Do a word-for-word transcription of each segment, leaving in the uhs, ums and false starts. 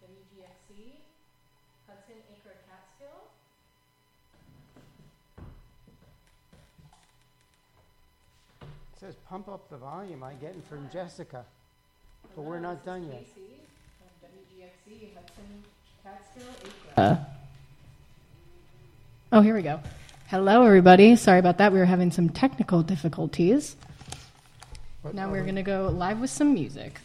W G X C, Hudson Acre Catskill. It says pump up the volume. I get it from Jessica. But we're not done yet. W G X C, Hudson Catskill Acre. Oh, here we go. Hello, everybody. Sorry about that. We were having some technical difficulties. What now we're going to go live with some music.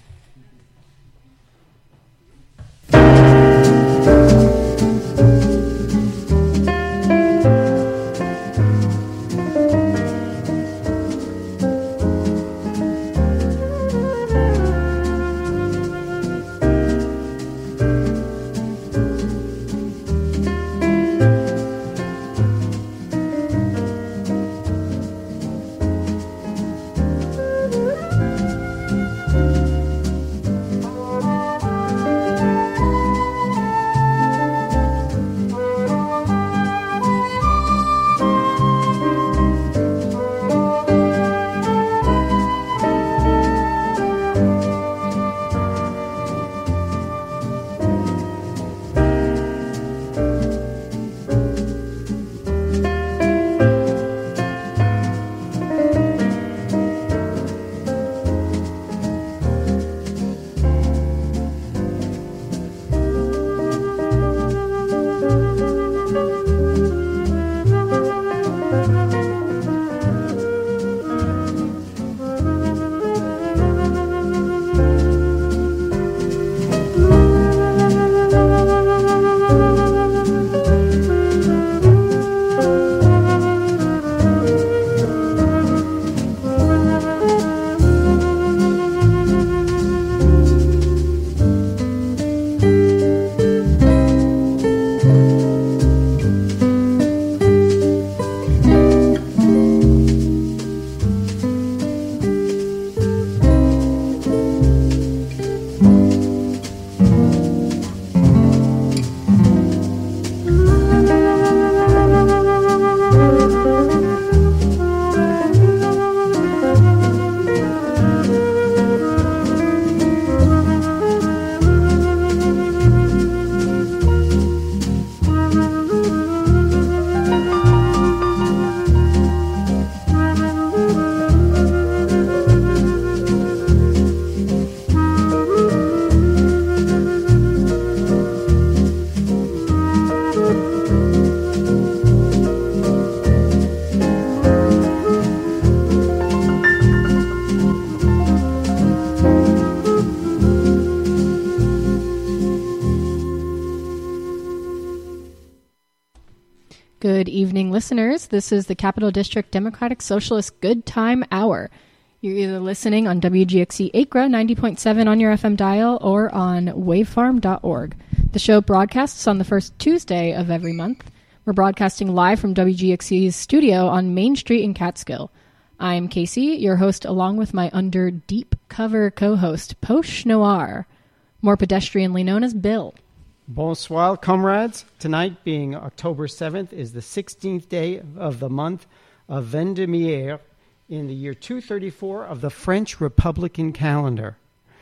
Good evening, listeners. This is the Capital District Democratic Socialist Good Time Hour. You're either listening on W G X C Acre ninety point seven on your F M dial or on wavefarm dot org. The show broadcasts on the first Tuesday of every month. We're broadcasting live from W G X C's studio on Main Street in Catskill. I'm Casey, your host, along with my under deep cover co-host, Poche Noir, more pedestrianly known as Bill. Bonsoir, comrades. Tonight, being October seventh, is the sixteenth day of the month of Vendémiaire in the year two thirty-four of the French Republican calendar.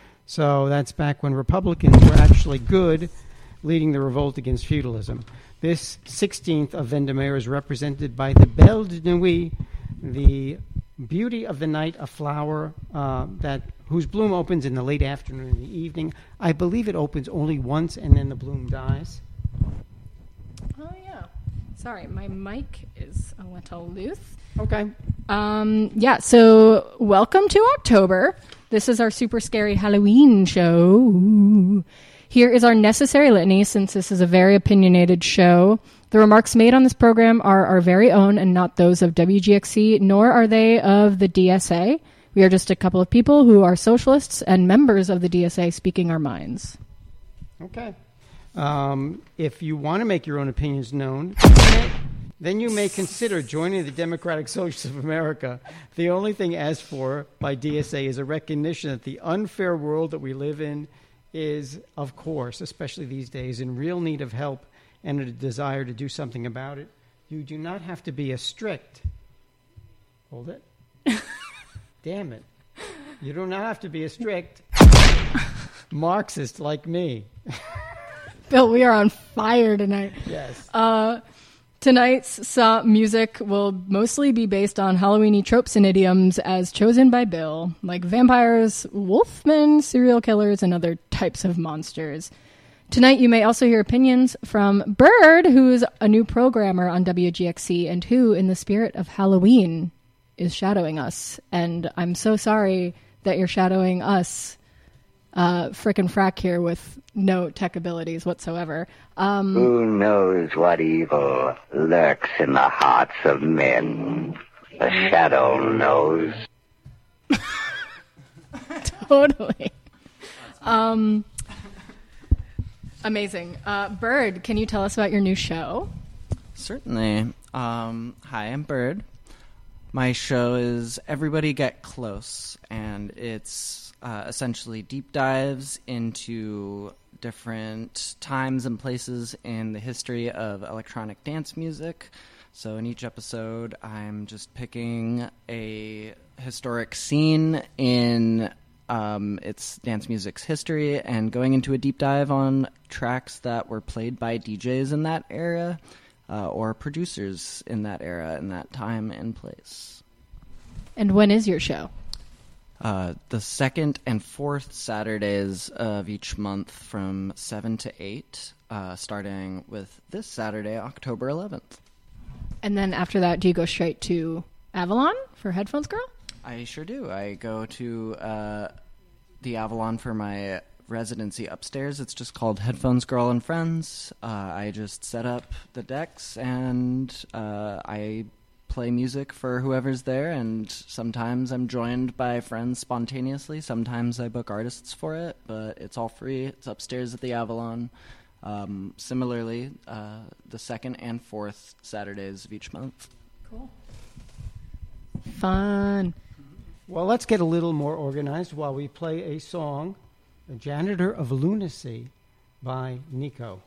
So that's back when Republicans were actually good, leading the revolt against feudalism. This sixteenth of Vendémiaire is represented by the Belle de Nuit, the beauty of the night, a flower uh, that whose bloom opens in the late afternoon and the evening. I believe it opens only once and then the bloom dies. Oh, yeah. Sorry, my mic is a little loose. Okay. Um, yeah, so welcome to October. This is our super scary Halloween show. Here is our necessary litany, since this is a very opinionated show. The remarks made on this program are our very own and not those of W G X C, nor are they of the D S A. We are just a couple of people who are socialists and members of the D S A speaking our minds. Okay. Um, if you want to make your own opinions known, then you may consider joining the Democratic Socialists of America. The only thing asked for by D S A is a recognition that the unfair world that we live in is, of course, especially these days, in real need of help and a desire to do something about it. You do not have to be a strict... Hold it. Damn it. You do not have to be a strict Marxist like me. Bill, we are on fire tonight. Yes. Uh, tonight's so- music will mostly be based on Halloweeny tropes and idioms as chosen by Bill, like vampires, wolfmen, serial killers, and other types of monsters. Tonight, you may also hear opinions from Bird, who's a new programmer on W G X C and who, in the spirit of Halloween, is shadowing us. And I'm so sorry that you're shadowing us, uh, frickin' frack here with no tech abilities whatsoever. Um, Who knows what evil lurks in the hearts of men? The shadow knows. Totally. Um... Amazing. Uh, Bird, can you tell us about your new show? Certainly. Um, hi, I'm Bird. My show is Everybody Get Close, and it's uh, essentially deep dives into different times and places in the history of electronic dance music. So in each episode, I'm just picking a historic scene in Um, it's dance music's history and going into a deep dive on tracks that were played by D Js in that era uh, or producers in that era, in that time and place. And when is your show? Uh, the second and fourth Saturdays of each month from seven to eight, uh, starting with this Saturday, October eleventh. And then after that, do you go straight to Avalon for Headphones Girl? I sure do. I go to uh, the Avalon for my residency upstairs. It's just called Headphones Girl and Friends. Uh, I just set up the decks and uh, I play music for whoever's there, and sometimes I'm joined by friends spontaneously. Sometimes I book artists for it, but it's all free. It's upstairs at the Avalon. Um, similarly, uh, the second and fourth Saturdays of each month. Cool. Fun. Well, let's get a little more organized while we play a song, "A Janitor of Lunacy" by Nico.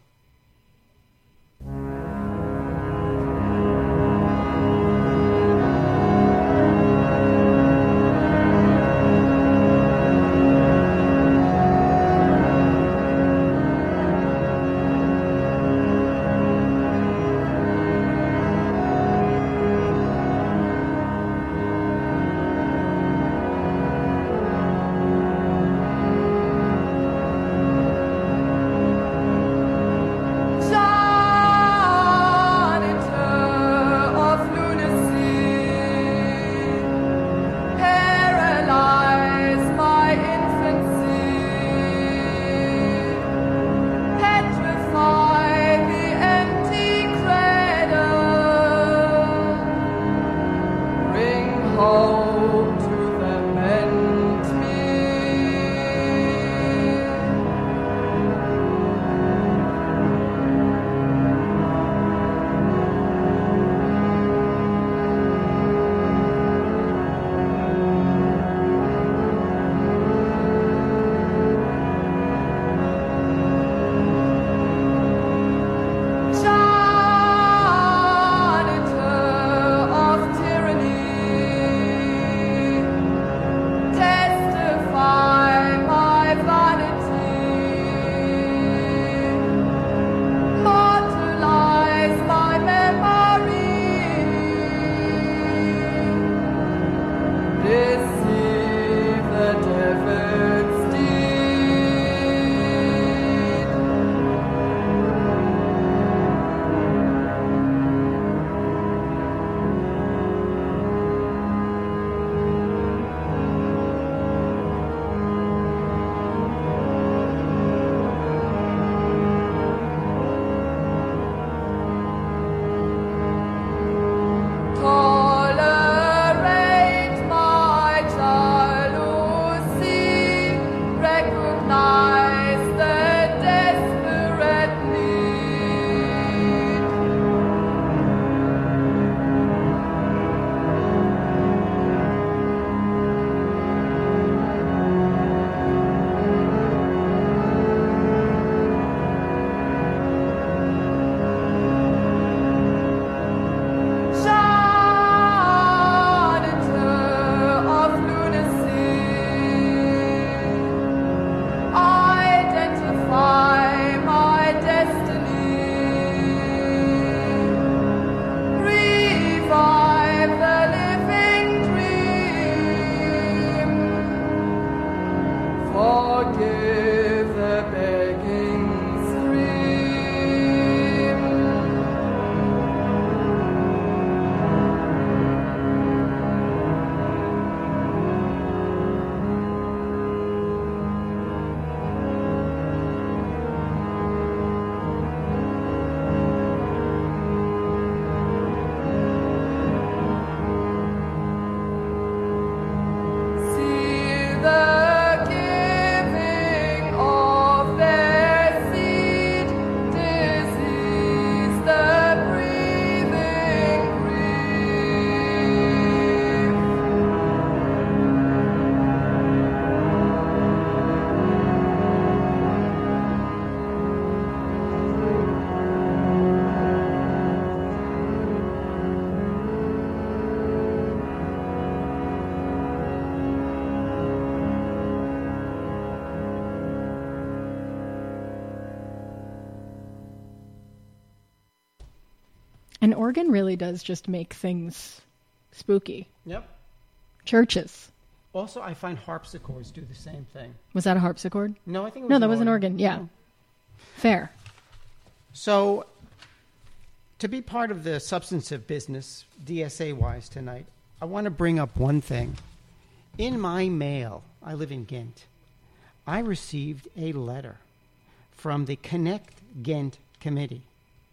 give the begging stream. See the giving of their seed, disease the breathing grief. And Oregon really does just make things spooky. Yep. Churches. Also, I find harpsichords do the same thing. Was that a harpsichord? No, I think it was No, an that was an organ. organ. Yeah. Fair. So, to be part of the substantive business, D S A-wise tonight, I want to bring up one thing. In my mail, I live in Ghent, I received a letter from the Connect Ghent Committee.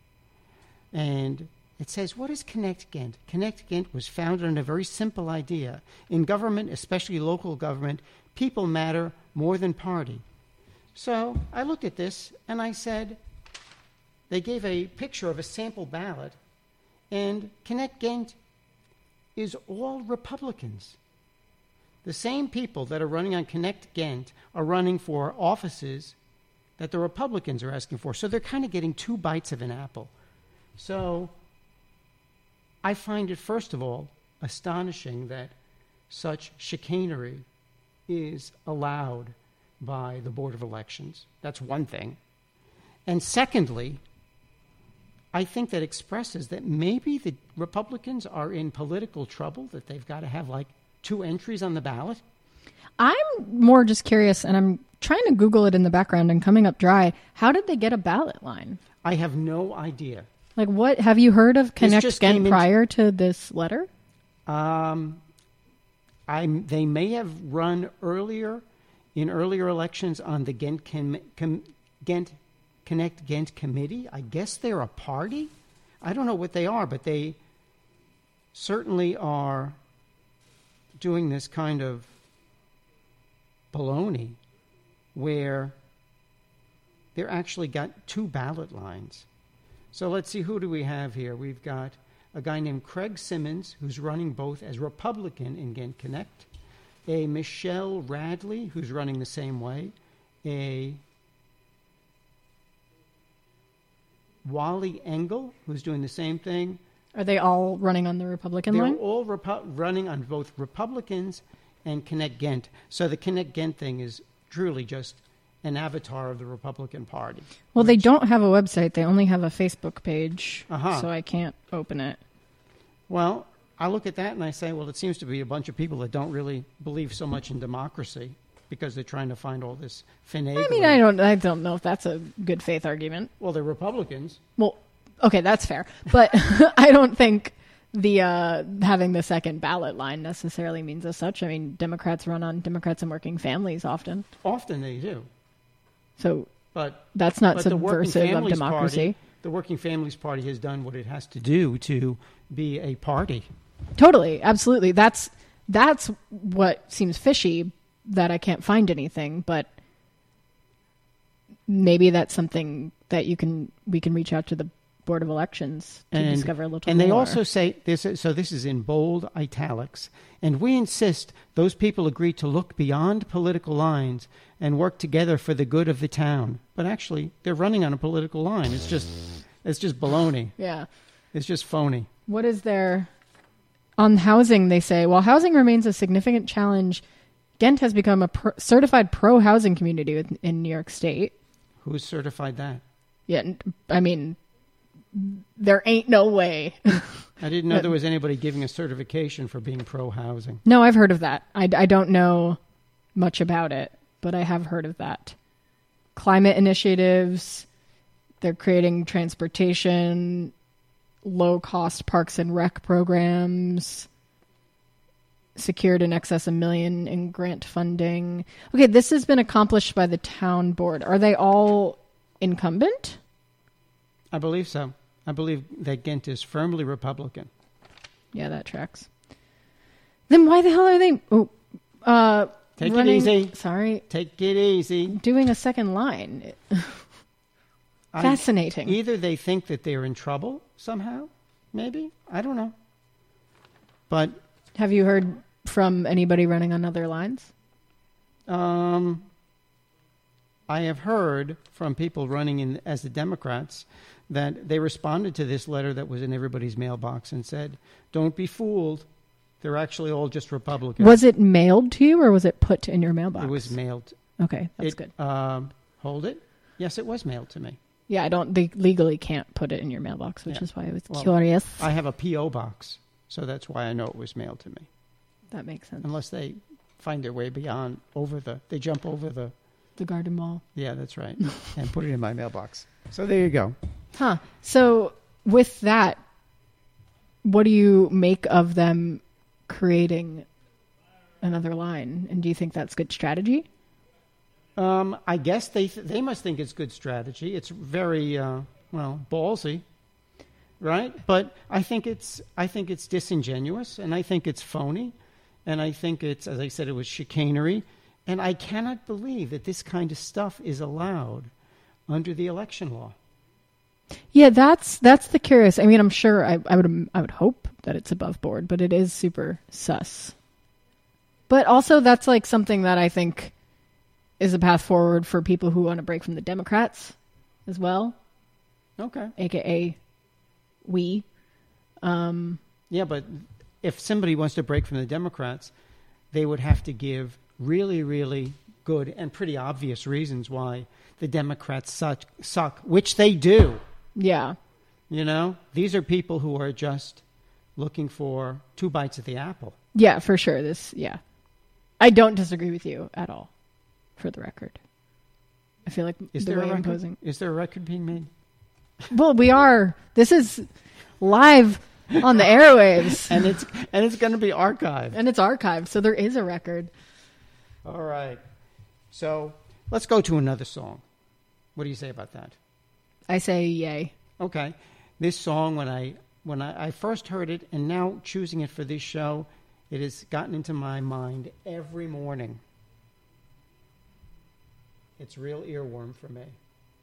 And it says, what is Connect Ghent? Connect Ghent was founded on a very simple idea. In government, especially local government, people matter more than party. So I looked at this and I said, they gave a picture of a sample ballot, and Connect Ghent is all Republicans. The same people that are running on Connect Ghent are running for offices that the Republicans are asking for. So they're kind of getting two bites of an apple. So I find it, first of all, astonishing that such chicanery is allowed by the Board of Elections. That's one thing. And secondly, I think that expresses that maybe the Republicans are in political trouble, that they've got to have like two entries on the ballot. I'm more just curious, and I'm trying to Google it in the background and coming up dry. How did they get a ballot line? I have no idea. Like, what have you heard of Connect just came Ghent into- prior to this letter? Um, I'm, they may have run earlier, in earlier elections on the Ghent, com, com, Ghent Connect Ghent Committee. I guess they're a party. I don't know what they are, but they certainly are doing this kind of baloney where they're actually got two ballot lines. So let's see, who do we have here? We've got a guy named Craig Simmons, who's running both as Republican in Ghent Connect, a Michelle Radley, who's running the same way, a Wally Engel, who's doing the same thing. Are they all running on the Republican They're line? all Repu- running on both Republicans and Connect Ghent. So the Connect Ghent thing is truly just an avatar of the Republican Party. Well, they don't have a website. They only have a Facebook page, Uh-huh. so I can't open it. Well, I look at that and I say, well, it seems to be a bunch of people that don't really believe so much in democracy because they're trying to find all this finagling. I mean, I don't, I don't know if that's a good faith argument. Well, they're Republicans. Well, okay, that's fair, but I don't think the uh, having the second ballot line necessarily means as such. I mean, Democrats run on Democrats and working families often, Often they do. so But, that's not but the Working subversive of Families democracy. Party, the Working Families Party has done what it has to do to be a party. Totally, absolutely. That's that's what seems fishy, that I can't find anything, but maybe that's something that you can we can reach out to the Board of Elections to And, discover a little and more. they also say this. So this is in bold italics. And we insist those people agree to look beyond political lines and work together for the good of the town. But actually, they're running on a political line. It's just, it's just baloney. Yeah. It's just phony. What is there on housing? They say, while housing remains a significant challenge, Ghent has become a pro- certified pro-housing community with, in New York State. Who's certified that? Yeah, n- I mean, there ain't no way. I didn't know there was anybody giving a certification for being pro-housing. No, I've heard of that. I, I don't know much about it. but I have heard of that. Climate initiatives, they're creating transportation, low-cost parks and rec programs, secured in excess of a million in grant funding. Okay, this has been accomplished by the town board. Are they all incumbent? I believe so. I believe that Ghent is firmly Republican. Yeah, that tracks. Then why the hell are they... Oh, uh, Take running, it easy. Sorry. Take it easy. Doing a second line. I- Fascinating. Either they think that they're in trouble somehow, maybe. I don't know. But Have you heard from anybody running on other lines? um, I have heard from people running in as the Democrats that they responded to this letter that was in everybody's mailbox and said, don't be fooled. They're actually all just Republicans. Was it mailed to you or was it put in your mailbox? It was mailed. Okay, that's It- good. Um, hold it. Yes, it was mailed to me. Yeah, I don't. They legally can't put it in your mailbox, which Yeah. is why I was Well, curious. I have a P O box, so that's why I know it was mailed to me. That makes sense. Unless they find their way beyond, over the, they jump over the, The garden wall. yeah, that's right, and put it in my mailbox. So there you go. Huh. So with that, what do you make of them creating another line? And do you think that's good strategy? Um, I guess they th- they must think it's good strategy. It's very uh, well ballsy, right? But I think it's I think it's disingenuous, and I think it's phony, and I think it's, as I said, it was chicanery, and I cannot believe that this kind of stuff is allowed under the election law. Yeah, that's that's the curious. I mean, I'm sure I, I would I would hope that it's above board, but it is super sus. But also, that's like something that I think is a path forward for people who want to break from the Democrats as well, Okay. aka we. Um, Yeah, but if somebody wants to break from the Democrats, they would have to give really, really good and pretty obvious reasons why the Democrats suck, suck which they do. yeah. You know, these are people who are just looking for two bites at the apple. Yeah, for sure. This, yeah. I don't disagree with you at all, for the record. I feel like Is the there way a I'm record? posing. Is there a record being made? Well, we are. This is live on the airwaves. And it's and it's going to be archived. And it's archived, so there is a record. All right. So let's go to another song. What do you say about that? I say yay. Okay. This song, when I when I, I first heard it, and now choosing it for this show, it has gotten into my mind every morning. It's real earworm for me.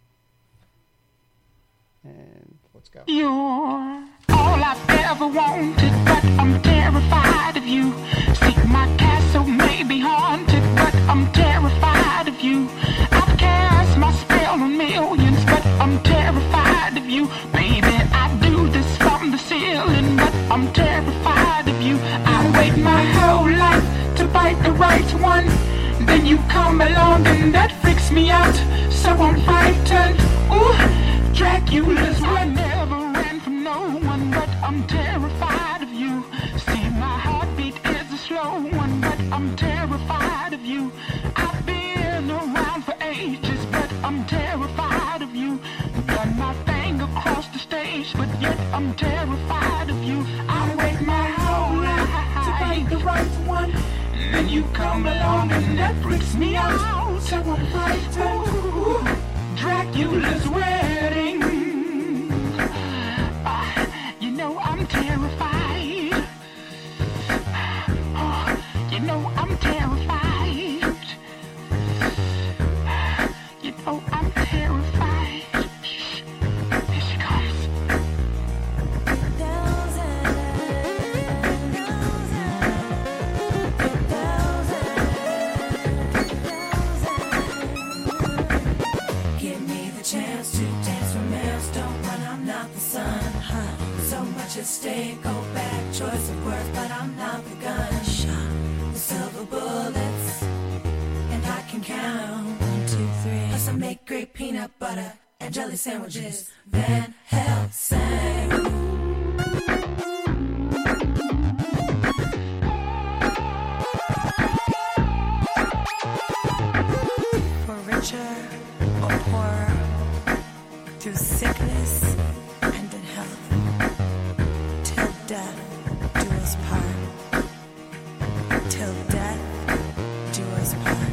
And let's go. You're all I've ever wanted, but I'm terrified of you. See, my castle may be haunted, but I'm terrified of you. I've cast my spell on millions, but I'm terrified of you. Baby, I do this from the ceiling, but I'm terrified of you. I wait my whole life to bite the right one. Then you come along and that freaks me out. So I'm frightened. Ooh. Dracula's run never ran from no one, but I'm terrified of you. See, my heartbeat is a slow one, but I'm terrified of you. I've been around for ages, but I'm terrified of you. Run my thing across the stage, but yet I'm terrified of you. I wait my whole life to find the right one. Then you come along and that freaks me out. So I'm frightened. Ooh. Dracula's wedding. Uh, you know I'm terrified. Oh, you know I'm terrified. You know I'm terrified. Shh. Here she comes. Chance to dance for males, don't run, I'm not the sun. Huh. So much at stake, go back, choice of words, but I'm not the gun. Shot the silver bullets, and I can count one, two, three. Plus I make great peanut butter and jelly sandwiches. Van Helsing. torture or horror, through sickness and in health, till death do us part. Till death do us part.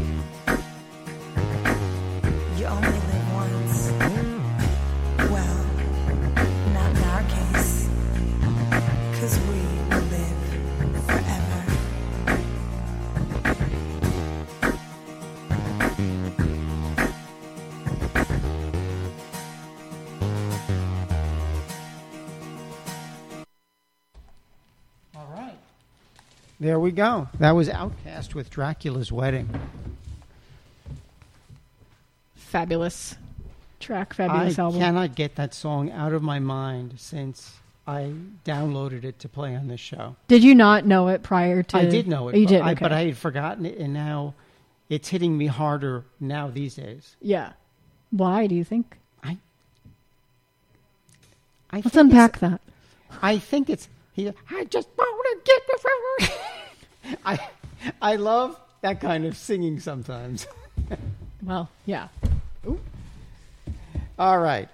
You only live once. Well, not in our case, 'cause we will live forever. All right. There we go. That was Outkast with Dracula's Wedding. Fabulous track, fabulous I album. cannot get that song out of my mind since I downloaded it to play on this show. Did you not know it prior to? I did know it, Oh, you but, did, I, okay. but I had forgotten it, and now it's hitting me harder now these days. Yeah. Why do you think? I, I Let's think unpack it's- that. I think it's. He, I just want to get the. I, I love that kind of singing sometimes. Well, yeah. All right.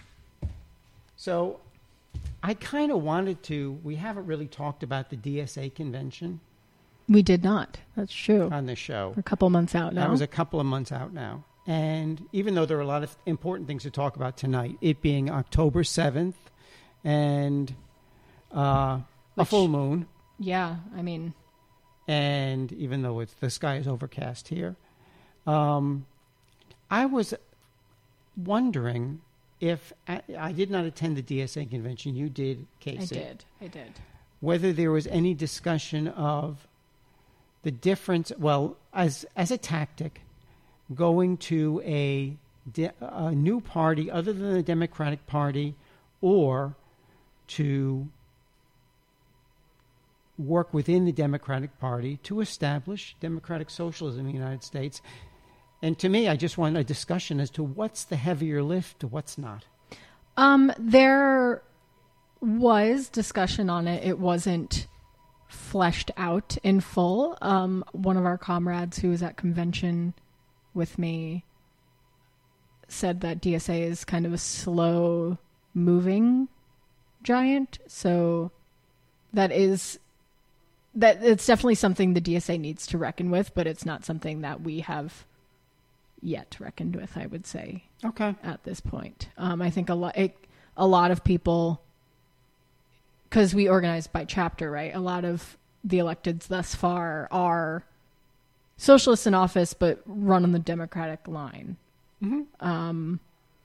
So I kind of wanted to, we haven't really talked about the D S A convention We did not. That's true. on this show. We're a couple months out now. That was a couple of months out now. And even though there are a lot of important things to talk about tonight, it being October seventh and uh, a Which- full moon, yeah, I mean, and even though it's, the sky is overcast here, um, I was wondering if I, I did not attend the D S A convention. You did, Casey. I did. I did. Whether there was any discussion of the difference, well, as as a tactic, going to a, de, a new party other than the Democratic Party, or to work within the Democratic Party to establish democratic socialism in the United States. And to me, I just want a discussion as to what's the heavier lift, what's not. Um, there was discussion on it. It wasn't fleshed out in full. Um, one of our comrades who was at convention with me said that D S A is kind of a slow moving giant. So that is, that it's definitely something the D S A needs to reckon with, but it's not something that we have yet reckoned with, I would say. Okay. At this point. Um, I think a lot, it, a lot of people, because we organize by chapter, right? A lot of the electeds thus far are socialists in office, but run on the Democratic line. Mm-hmm. Um,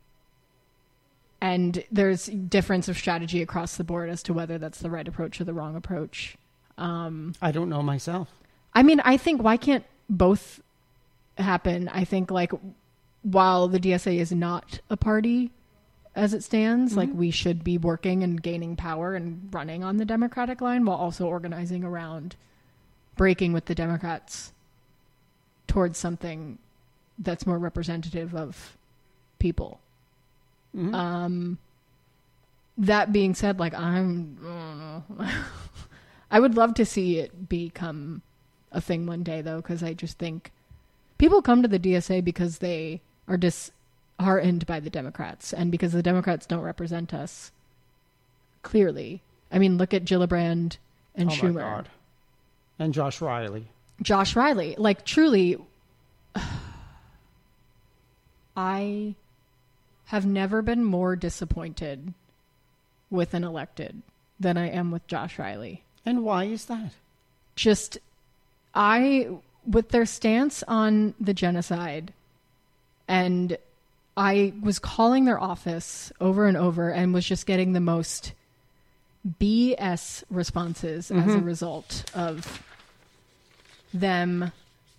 and there's difference of strategy across the board as to whether that's the right approach or the wrong approach. Um, I don't know myself. I mean, I think why can't both happen? I think like while the D S A is not a party as it stands, Mm-hmm. like we should be working and gaining power and running on the Democratic line while also organizing around breaking with the Democrats towards something that's more representative of people. Mm-hmm. Um, that being said, like I'm, I don't know. I would love to see it become a thing one day, though, because I just think people come to the D S A because they are disheartened by the Democrats and because the Democrats don't represent us clearly. I mean, look at Gillibrand and oh Schumer. my God. And Josh Riley. Josh Riley. Like, truly, I have never been more disappointed with an elected than I am with Josh Riley. And why is that? Just, I, with their stance on the genocide, and I was calling their office over and over and was just getting the most B S responses as a result of them,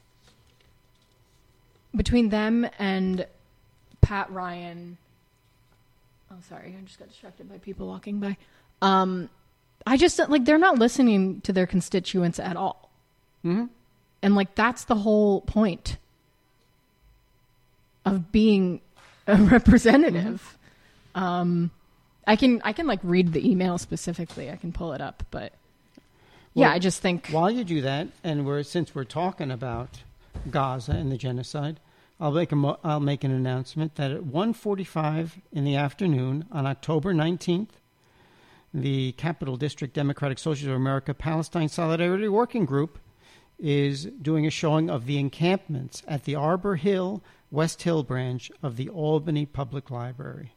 between them and Pat Ryan. Oh, sorry, I just got distracted by people walking by. Um, I just, like, they're not listening to their constituents at all. Mm-hmm. And, like, that's the whole point of being a representative. Mm-hmm. Um, I can, I can, like, read the email specifically. I can pull it up, but yeah, Well, I just think. While you do that, and we're since we're talking about Gaza and the genocide, I'll make a mo- I'll make an announcement that at one forty-five in the afternoon on October nineteenth, the Capital District Democratic Socialists of America Palestine Solidarity Working Group is doing a showing of the encampments at the Arbor Hill, West Hill branch of the Albany Public Library.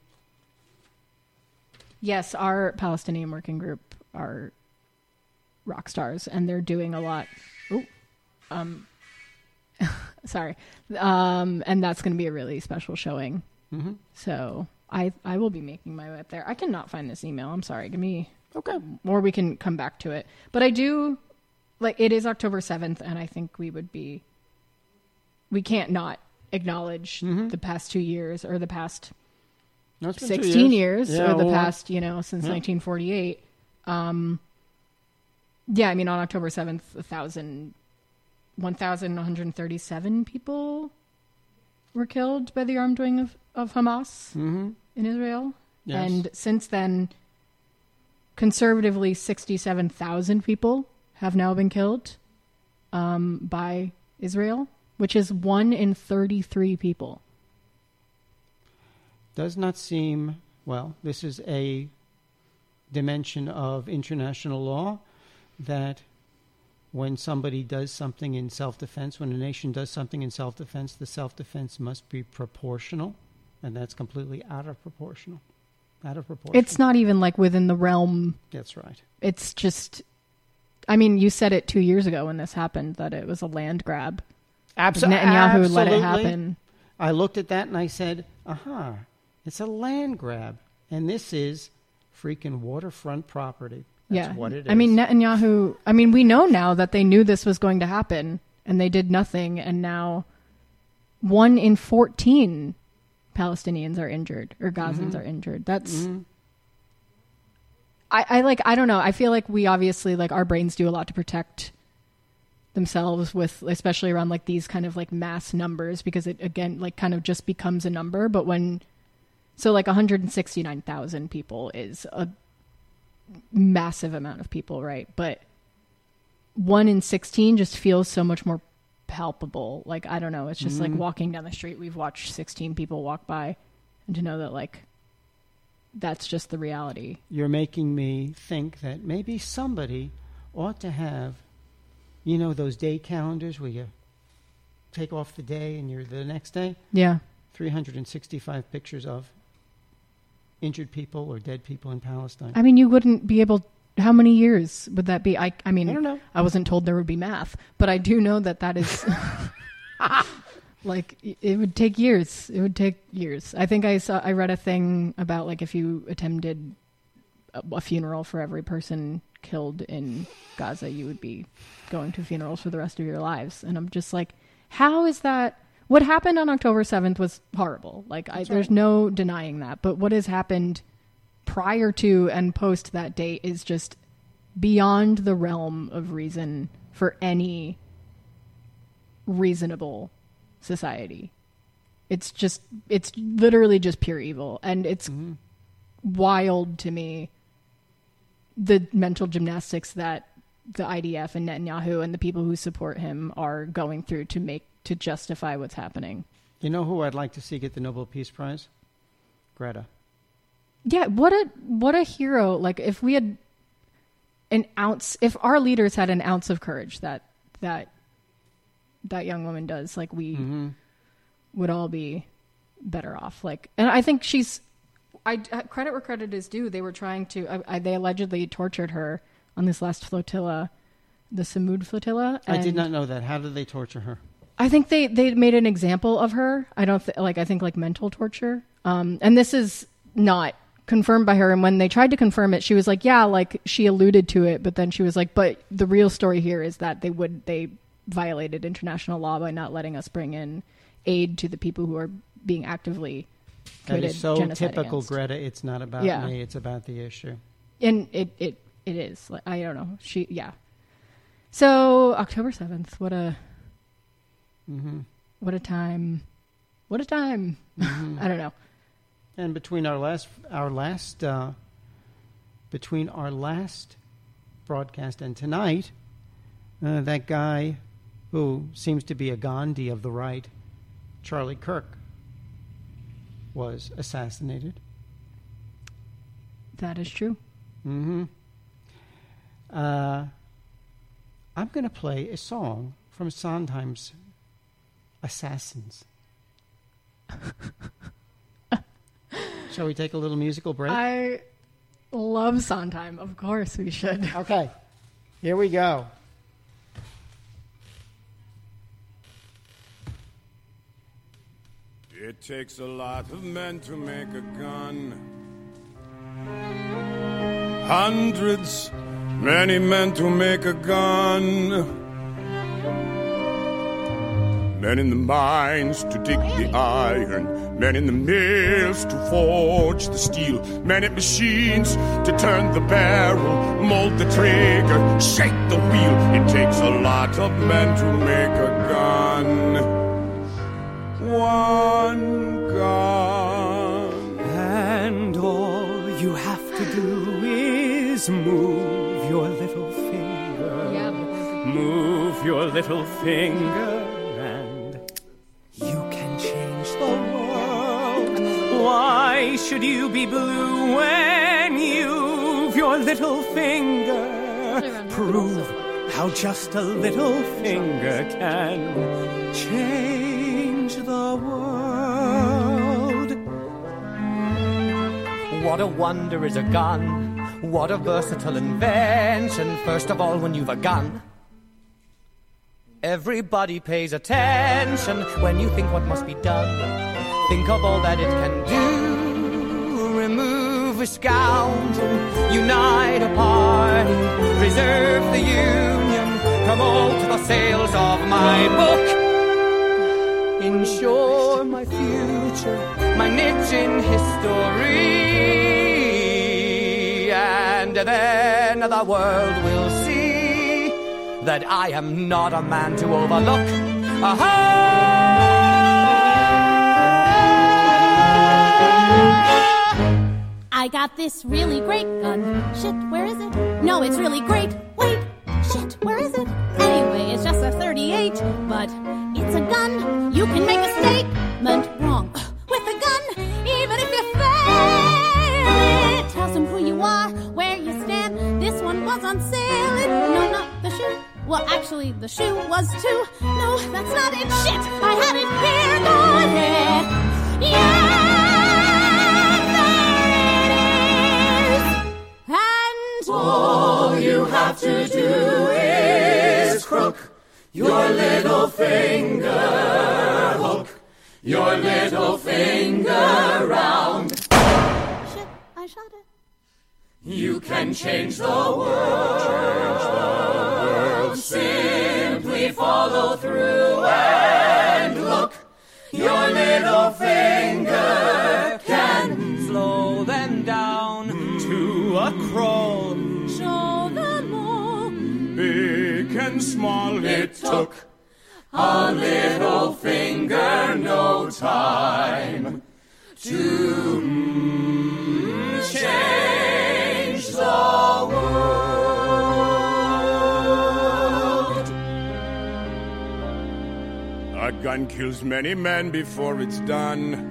Yes, our Palestinian working group are rock stars, and they're doing a lot. Ooh, um, sorry, um, and that's going to be a really special showing. Mm-hmm. So I I will be making my way up there. I cannot find this email. I'm sorry. Give me Okay. or we can come back to it. But I do like it is October seventh, and I think we would be. We can't not acknowledge Mm-hmm. the past two years or the past. No, it's been two sixteen years, Yeah, or the well, past, you know, since yeah. nineteen forty-eight. Um, yeah, I mean, on October seventh, one thousand, one thousand one hundred thirty-seven people were killed by the armed wing of, of Hamas Mm-hmm. in Israel. Yes. And since then, conservatively, sixty-seven thousand people have now been killed um, by Israel, which is one in thirty-three people. Does not seem, well, this is a dimension of international law that when somebody does something in self-defense, when a nation does something in self-defense, the self-defense must be proportional, and that's completely out of proportional. Out of proportion. It's not even like within the realm. That's right. It's just, I mean, you said it two years ago when this happened that it was a land grab. Abso- Netanyahu let it absolutely. happen. I looked at that and I said, aha, it's a land grab. And this is freaking waterfront property. That's yeah. what it is. I mean, Netanyahu, I mean, we know now that they knew this was going to happen and they did nothing. And now one in fourteen Palestinians are injured or Gazans Mm-hmm. are injured. That's, Mm-hmm. I, I like, I don't know. I feel like we obviously, like, our brains do a lot to protect themselves with, especially around like these kind of like mass numbers, because it again, like, kind of just becomes a number. But when, so like one hundred sixty-nine thousand people is a massive amount of people, right? But one in sixteen just feels so much more palpable. Like, I don't know. It's just like walking down the street. We've watched sixteen people walk by, and to know that, like, that's just the reality. You're making me think that maybe somebody ought to have, you know, those day calendars where you take off the day and you're the next day. Yeah. three hundred sixty-five pictures of injured people or dead people in Palestine. I mean, you wouldn't be able. How many years would that be? I, I mean, I don't know. I wasn't told there would be math, but I do know that that is like it it would take years. It would take years. I think I saw. I read a thing about like if you attended a, a funeral for every person killed in Gaza, you would be going to funerals for the rest of your lives. And I'm just like, how is that? What happened on October seventh was horrible. Like, I, there's no denying that. But what has happened prior to and post that date is just beyond the realm of reason for any reasonable society. It's just, it's literally just pure evil. And it's Mm-hmm. wild to me, the mental gymnastics that the I D F and Netanyahu and the people who support him are going through to make, to justify what's happening. You know who I'd like to see get the Nobel Peace Prize? Greta. Yeah, what a what a hero. Like, if we had an ounce, if our leaders had an ounce of courage that that that young woman does, like, we Mm-hmm. would all be better off. Like, and I think she's, I credit where credit is due. They were trying to, I, I, they allegedly tortured her on this last flotilla, the Samud flotilla. I did and not know that. How did they torture her? I think they, they made an example of her. I don't th- like, I think like mental torture. Um, and this is not confirmed by her. And when they tried to confirm it, she was like, yeah, like, she alluded to it, but then she was like, but the real story here is that they would, they violated international law by not letting us bring in aid to the people who are being actively That committed is so genocide typical against. Greta. It's not about Yeah. me. It's about the issue. And it, it, it is. Like, I don't know. She, yeah. So October seventh, what a, Mm-hmm. what a time. What a time. Mm-hmm. I don't know. And between our last, our last, uh, between our last broadcast and tonight, uh, that guy who seems to be a Gandhi of the right, Charlie Kirk was assassinated. That is true. Mm-hmm. Uh, I'm going to play a song from Sondheim's Assassins. Shall we take a little musical break? I love Sondheim. Of course we should. Okay, here we go. It takes a lot of men to make a gun. Hundreds, many men to make a gun. Men in the mines to dig the iron. Men in the mills to forge the steel. Men at machines to turn the barrel, mold the trigger, shake the wheel. It takes a lot of men to make a gun. One gun. And all you have to do is move your little finger. Yeah. Move your little finger and you can change the world. Why should you be blue when you've your little finger? Prove how just a little finger can change the world. What a wonder is a gun. What a versatile invention. First of all, when you've a gun, everybody pays attention. When you think what must be done, think of all that it can do. Remove a scoundrel, unite a party, preserve the union, promote the sales of my book, ensure my future, my niche in history, and then the world will see that I am not a man to overlook. Aha! I got this really great gun. Shit, where is it? No, it's really great. Wait, shit, where is it? Anyway, it's just a thirty-eight, but it's a gun. You can make a statement wrong with a gun, even if you fail. It tells them who you are, where you stand. This one was on sale. It, no, not the shoe. Well, actually, the shoe was too. No, that's not it. Shit, I had it here. Go ahead. Yeah! All you have to do is crook your little finger, hook your little finger round. Shit, I shot it. You can change the world. Change the world. Simply follow through and look. Your little finger can slow them down to a crawl. Show them all. Big and small, it took a little finger no time to change the world. A gun kills many men before it's done.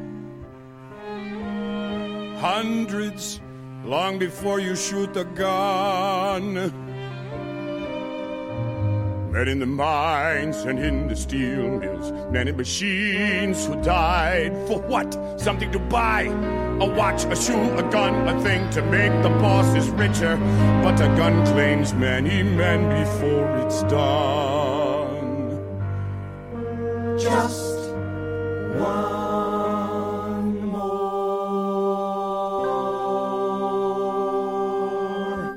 Hundreds long before you shoot a gun. Men in the mines and in the steel mills, men in machines who died for what? Something to buy. A watch, a shoe, a gun, a thing to make the bosses richer. But a gun claims many men before it's done. Just one more.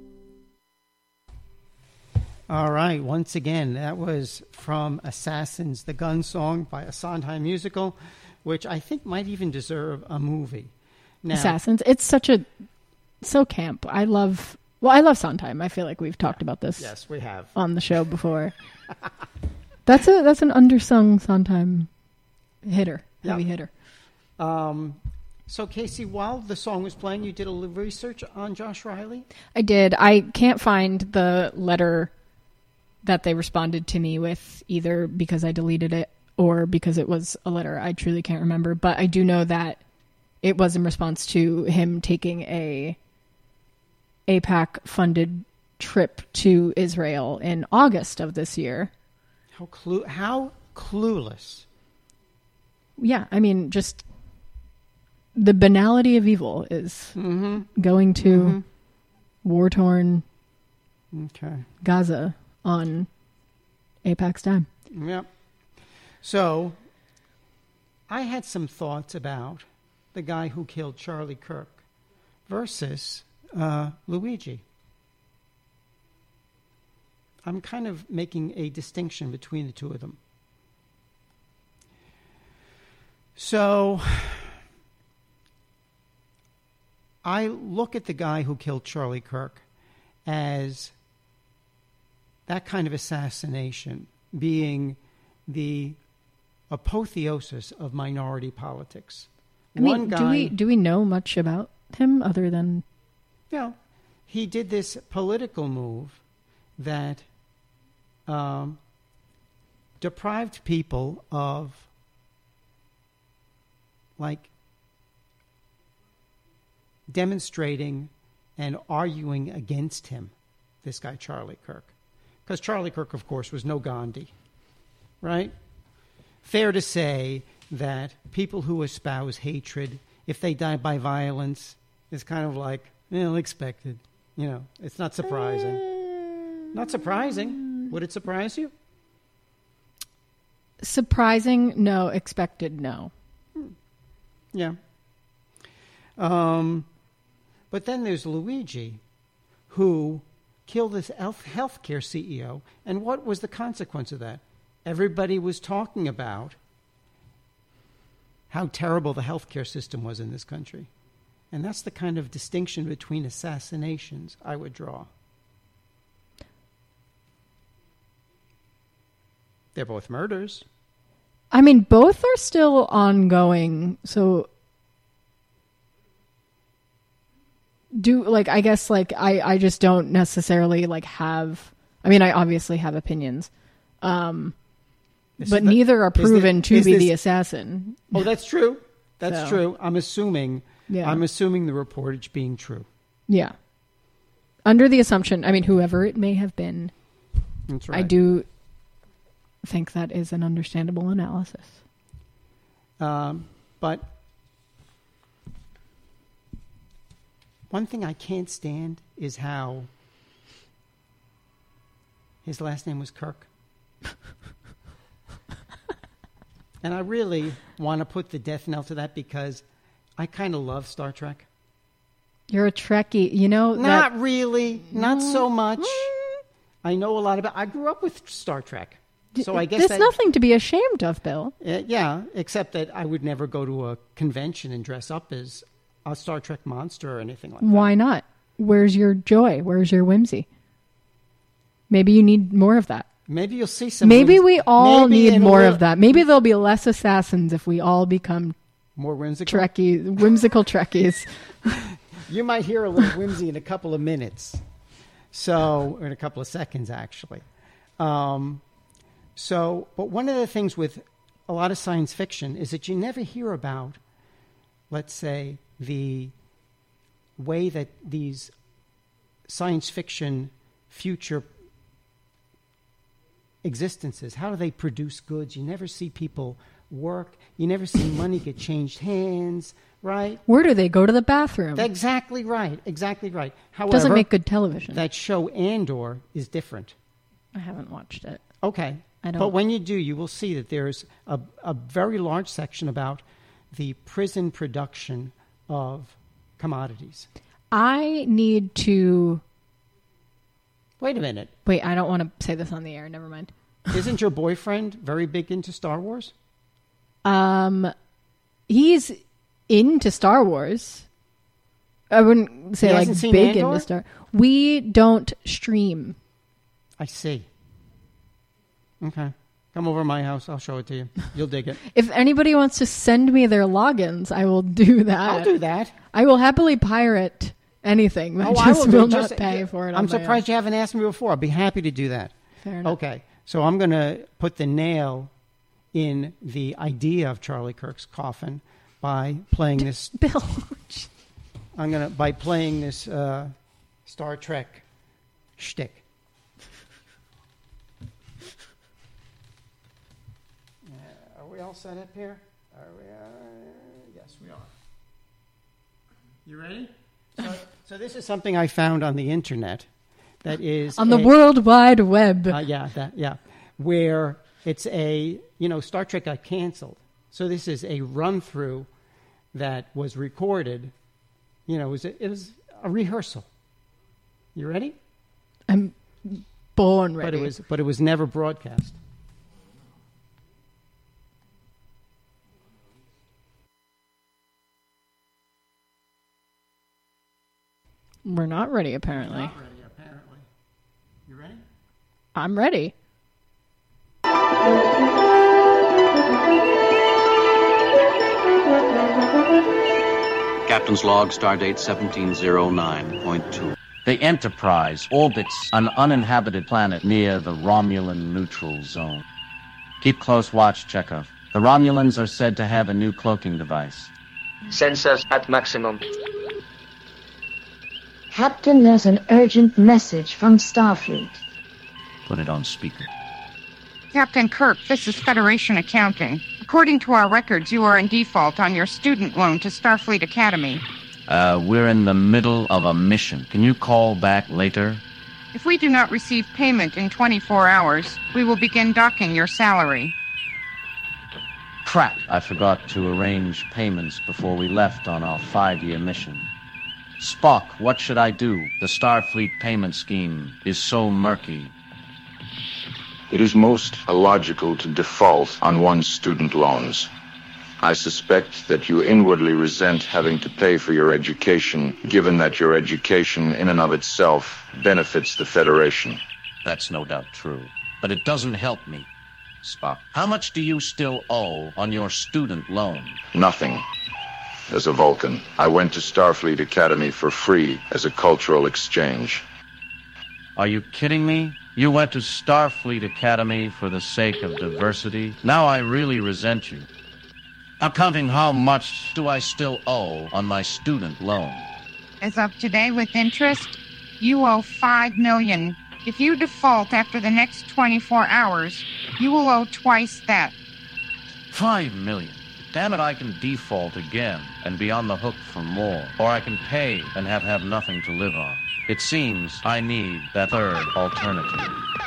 All right, once again, that was from Assassins, the gun song by a Sondheim musical, which I think might even deserve a movie. Now, Assassins. It's such a so camp. I love. Well, I love Sondheim. I feel like we've talked about this. Yes, we have on the show before. that's a that's an undersung Sondheim hitter, heavy Yep. hitter. Um, so, Casey, while the song was playing, you did a little research on Josh Riley? I did. I can't find the letter that they responded to me with, either because I deleted it or because it was a letter. I truly can't remember. But I do know that it was in response to him taking a AIPAC-funded trip to Israel in August of this year. How clue? How clueless. Yeah, I mean, just the banality of evil is mm-hmm. going to mm-hmm. war-torn okay. Gaza on AIPAC's dime. Yep. So, I had some thoughts about the guy who killed Charlie Kirk versus uh, Luigi. I'm kind of making a distinction between the two of them. So, I look at the guy who killed Charlie Kirk as that kind of assassination being the apotheosis of minority politics. I mean, One guy, do we do we know much about him other than? Yeah, he did this political move that um, deprived people of, like, demonstrating and arguing against him, this guy Charlie Kirk. Because Charlie Kirk, of course, was no Gandhi, right? Fair to say that people who espouse hatred, if they die by violence, is kind of like, you know, expected. You know, it's not surprising. Uh, not surprising. Would it surprise you? Surprising, no. Expected, no. Hmm. Yeah. Um, but then there's Luigi, who killed this health healthcare C E O. And what was the consequence of that? Everybody was talking about how terrible the healthcare system was in this country. And that's the kind of distinction between assassinations I would draw. They're both murders. I mean, both are still ongoing. So, do like I guess like I I just don't necessarily like have. I mean, I obviously have opinions, um, but the, neither are proven this, to be this, the assassin. Oh, that's true. That's so, true. I'm assuming. Yeah. I'm assuming the reportage being true. Yeah. Under the assumption, I mean, whoever it may have been, that's right. I do think that is an understandable analysis. Um, but one thing I can't stand is how his last name was Kirk. And I really want to put the death knell to that because I kind of love Star Trek. You're a Trekkie, you know? Not that... really. Not so much. I know a lot about... I grew up with Star Trek. So I guess There's that, nothing to be ashamed of, Bill. Uh, yeah, except that I would never go to a convention and dress up as a Star Trek monster or anything like that. Why not? Where's your joy? Where's your whimsy? Maybe you need more of that. Maybe you'll see some... Maybe whims- we all maybe need more little- of that. Maybe there'll be less assassins if we all become... More whimsical? Trekkie, whimsical Trekkies. You might hear a little whimsy in a couple of minutes. So, or in a couple of seconds, actually. Um, so, but one of the things with a lot of science fiction is that you never hear about, let's say, the way that these science fiction future existences, how do they produce goods? You never see people work. You never see money get changed hands, right? Where do they go to the bathroom? Exactly right. Exactly right. However, doesn't make good television. That show Andor is different. I haven't watched it. Okay. I don't. But when you do, you will see that there's a, a very large section about the prison production of commodities. I need to... Wait a minute. Wait, I don't want to say this on the air. Never mind. Isn't your boyfriend very big into Star Wars? Um, he's into Star Wars. I wouldn't say He like hasn't seen big Andor? into Star. We don't stream. I see. Okay. Come over to my house. I'll show it to you. You'll dig it. If anybody wants to send me their logins, I will do that. I'll do that. I will happily pirate anything. I Oh, just I will, will do, not just, pay for it. I'm on my surprised own. you haven't asked me before. I'll be happy to do that. Fair enough. Okay. So I'm going to put the nail in the idea of Charlie Kirk's coffin by playing this. Bill. I'm gonna by playing this uh, Star Trek shtick. Uh, are we all set up here? Are we? Uh, yes, we are. You ready? So, so this is something I found on the internet. That is on the a, World Wide Web. Uh, yeah, that yeah, where it's a you know Star Trek got canceled, so this is a run through that was recorded. You know, it was a, it was a rehearsal. You ready? I'm born ready. But it was but it was never broadcast. We're not ready, apparently. We're not ready, apparently. You ready? I'm ready. Captain's log, stardate seventeen oh nine point two. The Enterprise orbits an uninhabited planet near the Romulan neutral zone. Keep close watch, Chekhov. The Romulans are said to have a new cloaking device. Sensors at maximum. Captain, there's an urgent message from Starfleet. Put it on speaker. Captain Kirk, this is Federation Accounting. According to our records, you are in default on your student loan to Starfleet Academy. Uh, we're in the middle of a mission. Can you call back later? If we do not receive payment in twenty-four hours, we will begin docking your salary. Crap, I forgot to arrange payments before we left on our five-year mission. Spock, what should I do? The Starfleet payment scheme is so murky. It is most illogical to default on one's student loans. I suspect that you inwardly resent having to pay for your education, given that your education in and of itself benefits the Federation. That's no doubt true, but it doesn't help me. Spock, how much do you still owe on your student loan? Nothing. As a Vulcan, I went to Starfleet Academy for free as a cultural exchange. Are you kidding me? You went to Starfleet Academy for the sake of diversity? Now I really resent you. Now, counting how much do I still owe on my student loan? As of today, with interest, you owe five million dollars. If you default after the next twenty-four hours, you will owe twice that. Five million. Damn it, I can default again and be on the hook for more. Or I can pay and have, have nothing to live on. It seems I need that third alternative.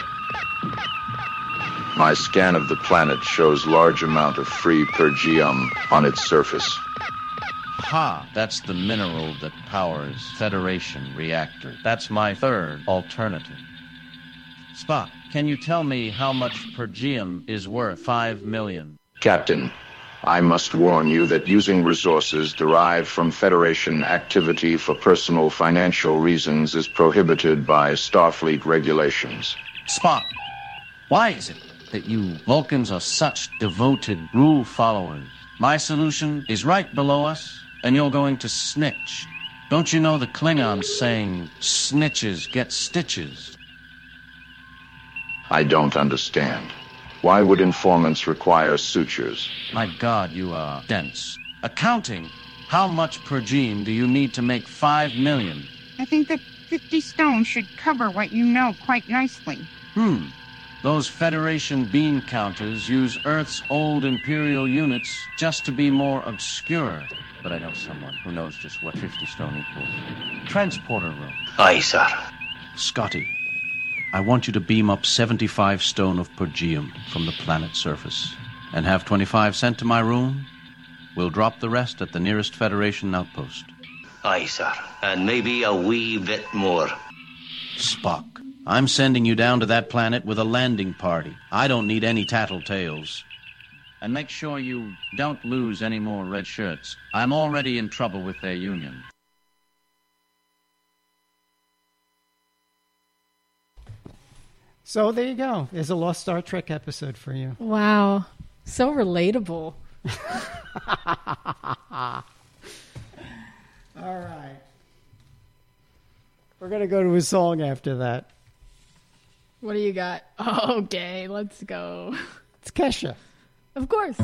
My scan of the planet shows large amount of free pergium on its surface. Ha! That's the mineral that powers Federation reactor. That's my third alternative. Spock, can you tell me how much pergium is worth five million? Captain, I must warn you that using resources derived from Federation activity for personal financial reasons is prohibited by Starfleet regulations. Spock, why is it that you Vulcans are such devoted rule followers? My solution is right below us, and you're going to snitch. Don't you know the Klingons saying, snitches get stitches? I don't understand. Why would informants require sutures? My God, you are dense. Accounting, how much pergeme do you need to make five million? I think that fifty stones should cover what you know quite nicely. Hmm. Those Federation bean counters use Earth's old Imperial units just to be more obscure. But I know someone who knows just what fifty stone equals. Transporter room. Aye, sir. Scotty, I want you to beam up seventy-five stone of pergium from the planet's surface and have twenty-five sent to my room. We'll drop the rest at the nearest Federation outpost. Aye, sir. And maybe a wee bit more. Spock, I'm sending you down to that planet with a landing party. I don't need any tattletales. And make sure you don't lose any more red shirts. I'm already in trouble with their union. So there you go. There's a Lost Star Trek episode for you. Wow. So relatable. All right. We're going to go to a song after that. What do you got? Okay, let's go. It's Kesha. Of course.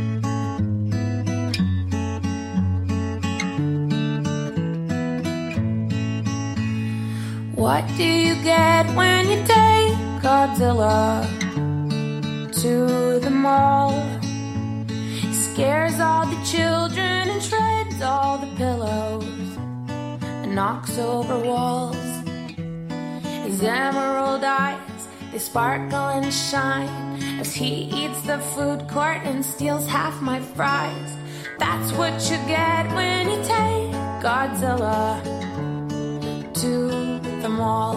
What do you get when you take Godzilla to the mall? He scares all the children and shreds all the pillows and knocks over walls. His emerald eyes, they sparkle and shine as he eats the food court and steals half my fries. That's what you get when you take Godzilla to the mall.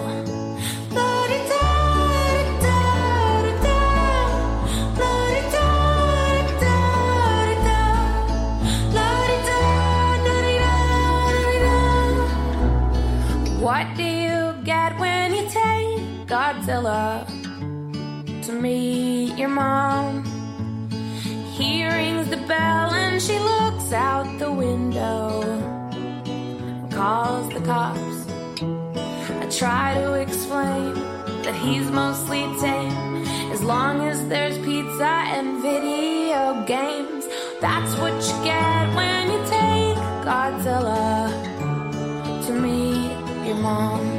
What do you get when you take Godzilla to meet your mom? He rings the bell and she looks out the window and calls the cops. I try to explain that he's mostly tame as long as there's pizza and video games. That's what you get when you take Godzilla to meet your mom.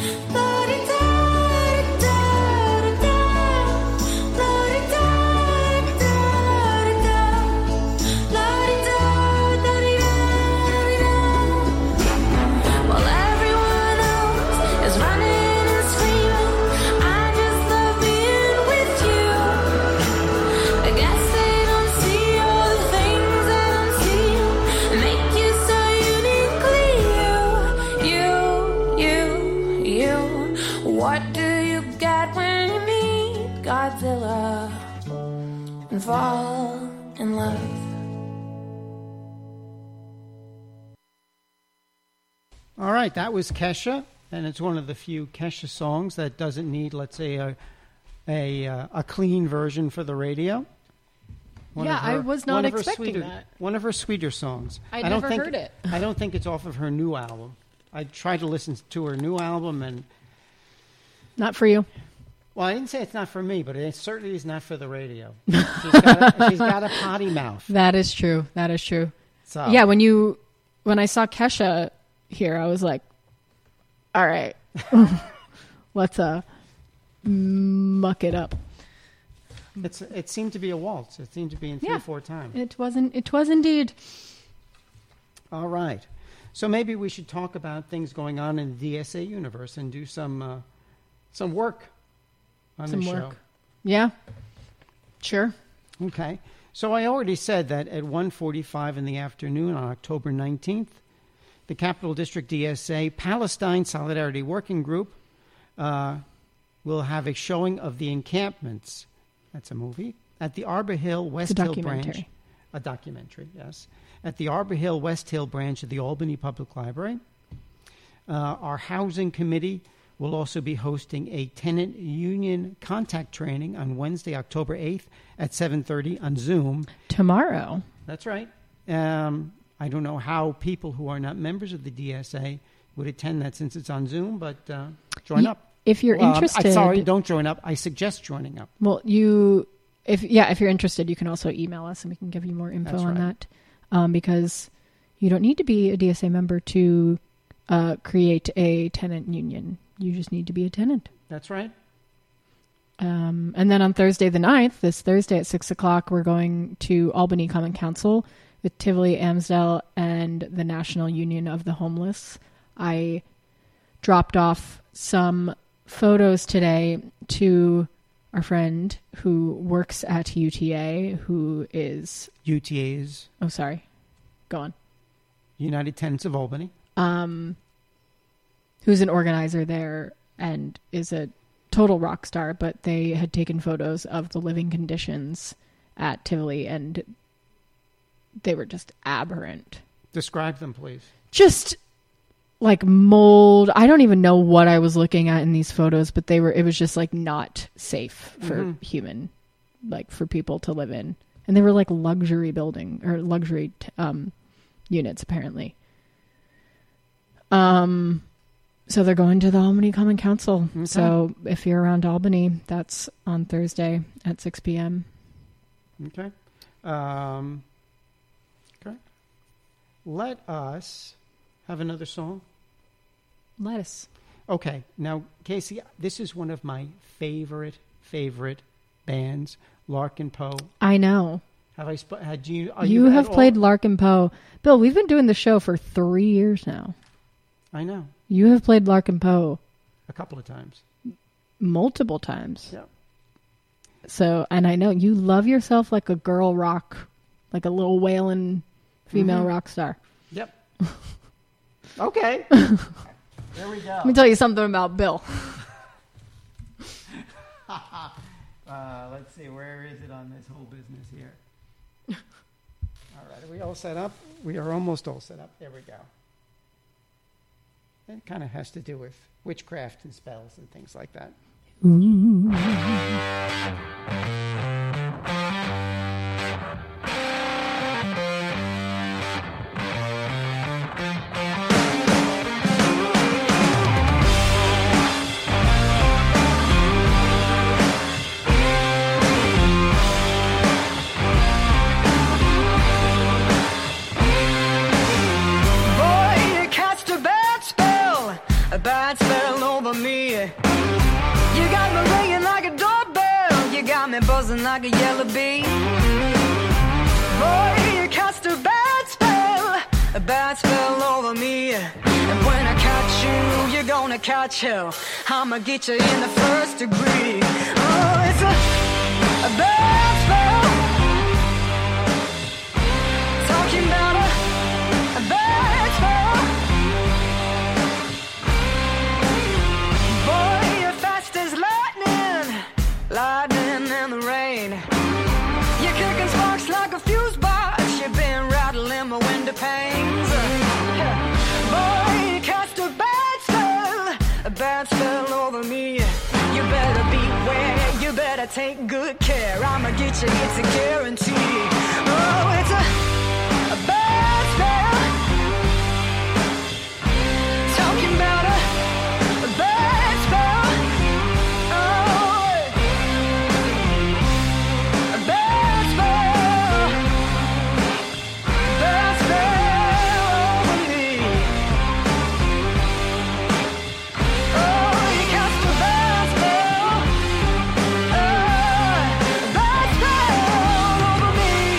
And fall in love. All right, that was Kesha, and it's one of the few Kesha songs that doesn't need, let's say, a a, uh, a clean version for the radio. One yeah, her, I was not expecting sweeter, that. One of her sweeter songs. I'd I don't never think, heard it. I don't think it's off of her new album. I tried to listen to her new album, and not for you. Well, I didn't say it's not for me, but it certainly is not for the radio. She's got a, she's got a potty mouth. That is true. That is true. So. Yeah, when you when I saw Kesha here, I was like, all right, let's uh muck it up. It's it seemed to be a waltz. It seemed to be in three yeah, or four times. It wasn't. It was indeed. All right. So maybe we should talk about things going on in the D S A universe and do some uh, some work. On Some the work. show. Yeah. Sure. Okay. So I already said that at one forty-five in the afternoon on October nineteenth, the Capital District D S A Palestine Solidarity Working Group uh, will have a showing of the encampments. That's a movie. At the Arbor Hill West Hill branch. A documentary, yes. At the Arbor Hill West Hill branch of the Albany Public Library. Uh, our housing committee will also be hosting a tenant union contact training on Wednesday, October eighth at seven thirty on Zoom. Tomorrow. That's right. Um, I don't know how people who are not members of the D S A would attend that since it's on Zoom, but uh, join y- up. If you're well, interested. I'm sorry, don't join up. I suggest joining up. Well, you, if yeah, if you're interested, you can also email us and we can give you more info That's on right. that. Um, because you don't need to be a D S A member to uh, create a tenant union. You just need to be a tenant. That's right. Um, and then on Thursday the ninth, this Thursday at six o'clock, we're going to Albany Common Council with Tivoli, Amsdale, and the National Union of the Homeless. I dropped off some photos today to our friend who works at U T A, who is... U T A's... Oh, sorry. Go on. United Tenants of Albany. Um, who's an organizer there and is a total rock star, but they had taken photos of the living conditions at Tivoli and they were just aberrant. Describe them, please. Just like mold. I don't even know what I was looking at in these photos, but they were, it was just like not safe for Mhm. human, like for people to live in. And they were like luxury building or luxury um, units, apparently. Um, so they're going to the Albany Common Council. Okay. So if you're around Albany, that's on Thursday at six p.m. Okay. Um, okay. Let us have another song. Lettuce. Okay. Now, Casey, this is one of my favorite, favorite bands, Larkin Poe. I know. Have I sp- had you? Are you you have at played all? Larkin Poe. Bill, we've been doing the show for three years now. I know. You have played Larkin Poe. A couple of times. Multiple times. Yeah. So, and I know you love yourself like a girl rock, like a little wailing female Mhm. rock star. Yep. Okay. There we go. Let me tell you something about Bill. uh, let's see. Where is it on this whole business here? All right. Are we all set up? We are almost all set up. There we go. It kind of has to do with witchcraft and spells and things like that. Ooh. Boy, you cast a bad spell, a bad spell over me. You got me ringing like a doorbell, you got me buzzing like a yellow bee. Boy, you cast a bad spell, a bad spell over me. And when I catch you, you're gonna catch hell. I'ma get you in the first degree. Oh, it's a, a bad spell. Talking about a a bad spell. Boy, you're fast as lightning, lightning in the rain. You're kicking sparks like a fuse box. You've been rattling my window panes. Boy, you cast a bad spell, a bad spell over me. You better beware, you better take good care. I'ma get you, it's a guarantee. Oh, it's a a bad spell. Talking about a, a bad spell. Oh, a bad spell. Bad spell over me. Oh, you cast a bad spell. Oh, a bad spell over me.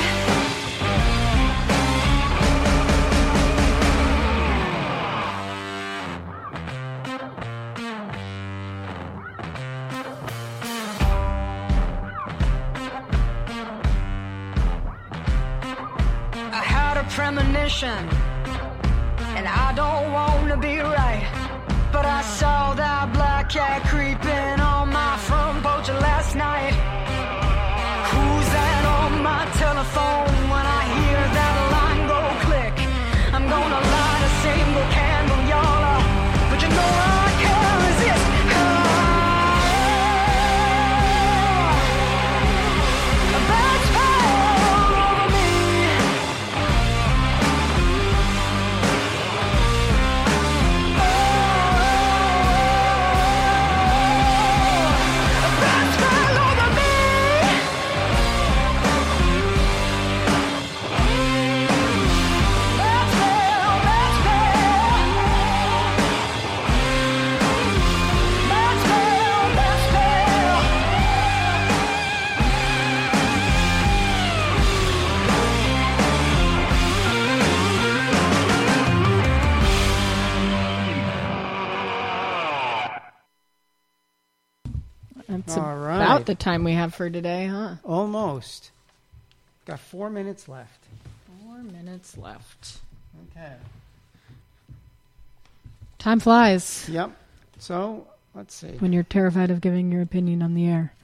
I had a premonition, and I don't want to be right, but I saw that black cat creeping on my front porch last night. Who's that on my telephone? When I hear that line go click, I'm gonna light a single candle, y'all, uh, but you know I can't resist. A bad spell over me. A bad spell over me. Bad spell, bad spell. Bad spell, bad spell. That's All right. about the time we have for today, huh? Almost. Got four minutes left. Four minutes left. Okay. Time flies Yep. So, let's see. when you're terrified of giving your opinion on the air.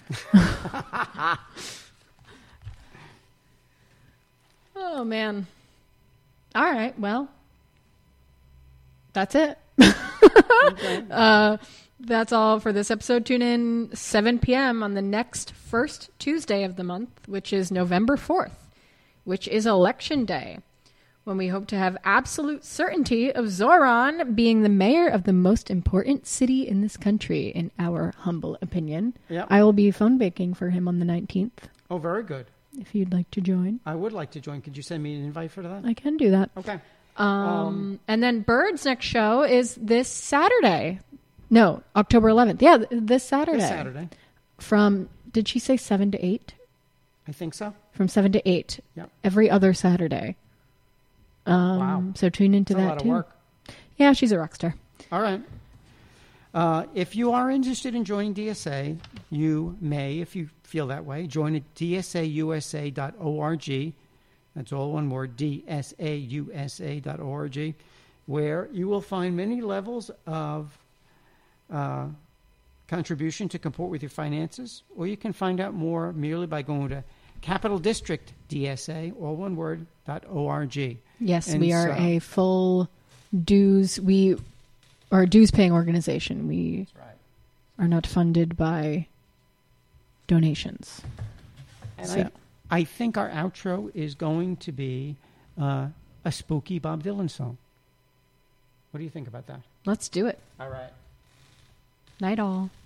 Oh, man. All right. Well, that's it. uh, that's all for this episode. Tune in seven p.m. on the next first Tuesday of the month, which is November fourth, which is Election Day, when we hope to have absolute certainty of Zoran being the mayor of the most important city in this country, in our humble opinion. Yep. I will be phone baking for him on the nineteenth. Oh, very good. if you'd like to join. I would like to join. Could you send me an invite for that? I can do that. Okay. Um, Um, and then Bird's next show is this Saturday. No, October eleventh. Yeah, th- this Saturday. This Saturday. From, did she say seven to eight? I think so. From seven to eight. Yep. Every other Saturday. Um, Wow. So tune into That's a that lot of too. work. Yeah, she's a rock star. All right. Uh, if you are interested in joining D S A, you may, if you feel that way, join at d s a u s a dot org. That's all one word, d s a u s a dot org, where you will find many levels of uh, contribution to comport with your finances, or you can find out more merely by going to Capital District D S A, all one word, dot org. Yes, And we are so- a full dues, we are a dues paying organization. We right. are not funded by donations. And So- I, I think our outro is going to be uh, a spooky Bob Dylan song. What do you think about that? Let's do it. All right. Night all.